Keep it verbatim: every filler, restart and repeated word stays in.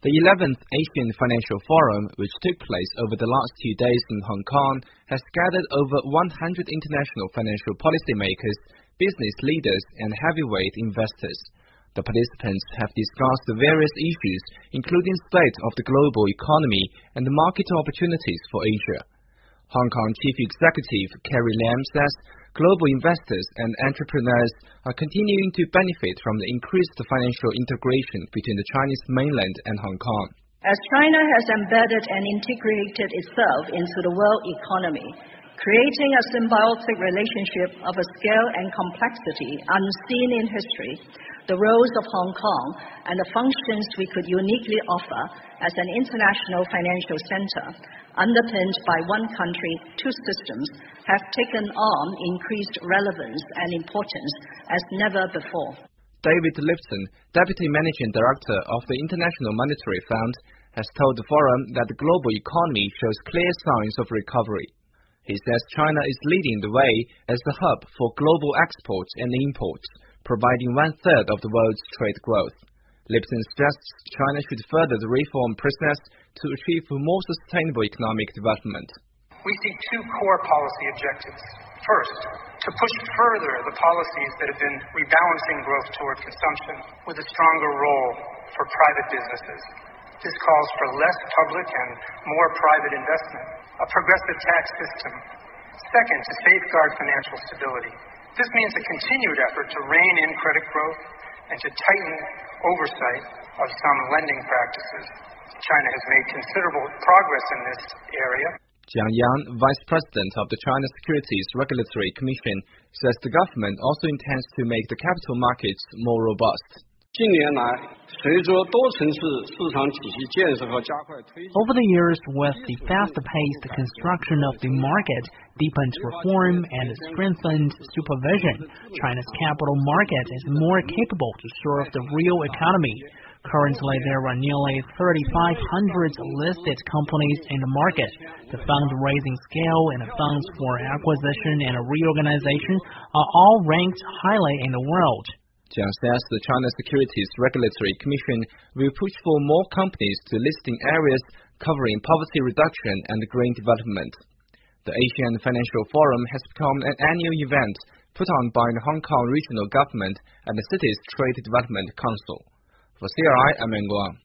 The eleventh Asian Financial Forum, which took place over the last two days in Hong Kong, has gathered over one hundred international financial policymakers, business leaders, and heavyweight investors. The participants have discussed the various issues, including the state of the global economy and the market opportunities for Asia. Hong Kong Chief Executive Carrie Lam says global investors and entrepreneurs are continuing to benefit from the increased financial integration between the Chinese mainland and Hong Kong. As China has embedded and integrated itself into the world economy, creating a symbiotic relationship of a scale and complexity unseen in history, the roles of Hong Kong and the functions we could uniquely offer as an international financial center, underpinned by one country, two systems, have taken on increased relevance and importance as never before. David Lipton, Deputy Managing Director of the International Monetary Fund, has told the forum that the global economy shows clear signs of recovery. He says China is leading the way as the hub for global exports and imports, providing one-third of the world's trade growth. Lipton suggests China should further the reform process to achieve more sustainable economic development. We see two core policy objectives. First, to push further the policies that have been rebalancing growth toward consumption with a stronger role for private businesses. This calls for less public and more private investment, a progressive tax system. Second, to safeguard financial stability. This means a continued effort to rein in credit growth and to tighten oversight of some lending practices. China has made considerable progress in this area. Jiang Yang, Vice President of the China Securities Regulatory Commission, says the government also intends to make the capital markets more robust. Over the years, with the fast-paced construction of the market, deepened reform, and strengthened supervision, China's capital market is more capable to serve the real economy. Currently, there are nearly thirty-five hundred listed companies in the market. The fundraising scale and the funds for acquisition and reorganization are all ranked highly in the world. Jiang says the China Securities Regulatory Commission will push for more companies to list in areas covering poverty reduction and green development. The Asian Financial Forum has become an annual event put on by the Hong Kong Regional Government and the city's Trade Development Council. For C R I, I'm Yuan Guang.